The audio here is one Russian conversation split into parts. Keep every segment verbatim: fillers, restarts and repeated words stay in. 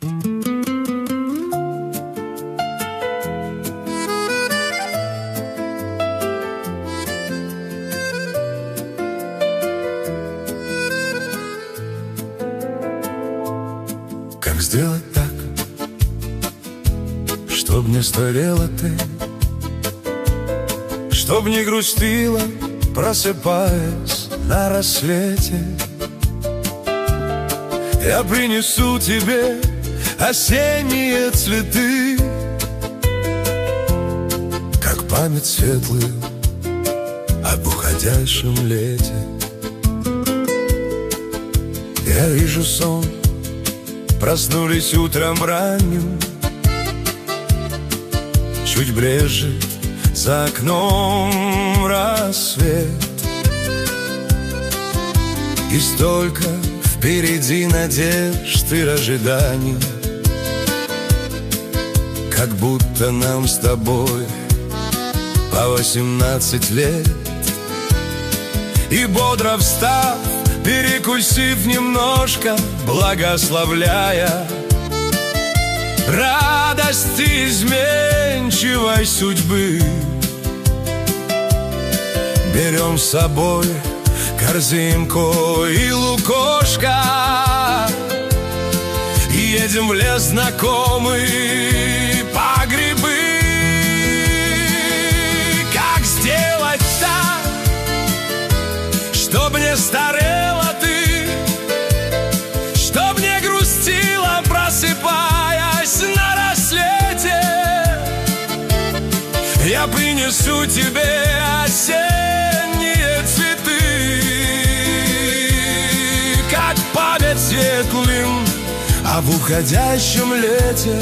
Как сделать так, чтоб не старела ты, чтоб не грустила, просыпаясь на рассвете? Я принесу тебе осенние цветы, как память светлую об уходящем лете. Я вижу сон, проснулись утром ранним, чуть брежет за окном рассвет, и столько впереди надежд и ожиданий, как будто нам с тобой по восемнадцать лет. И бодро встав, перекусив немножко, благословляя радости изменчивой судьбы, берем с собой корзинку и лукошко и едем в лес знакомый по грибы. Как сделать так, чтоб не старела ты, чтоб не грустила, просыпаясь на рассвете? Я принесу тебе осенние цветы, как память светлым об уходящем лете.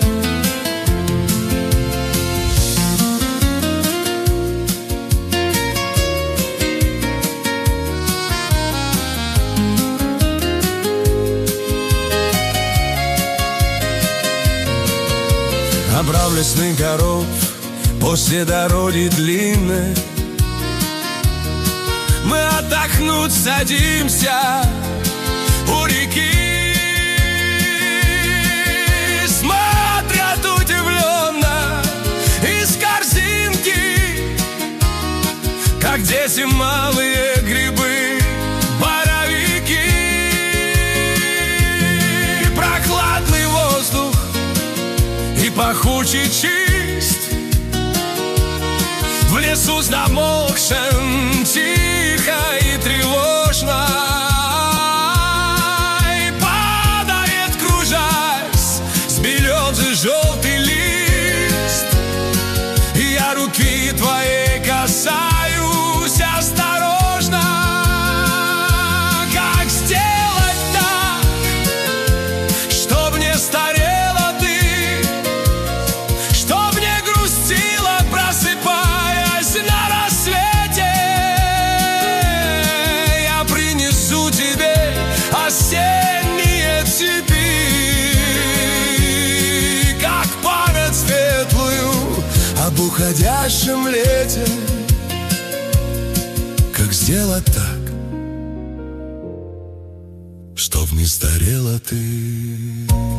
Набрав лесных коров после дороги длинной, мы отдохнуть садимся у реки, смотрят удивленно из корзинки, как дети малые грибы, боровики. Прохладный воздух и пахучий чист, в лесу замолкшем тихо и тревожно, и падает, кружась, с березы желтый лист, и я руки твоей касаюсь осторожно. Как сделать так, чтоб не старела ты, чтоб не грустила, просыпаясь на рассвете? Я принесу тебе осенние цветы, как память светлую об уходящем лете. Как сделать так, чтоб не старела ты?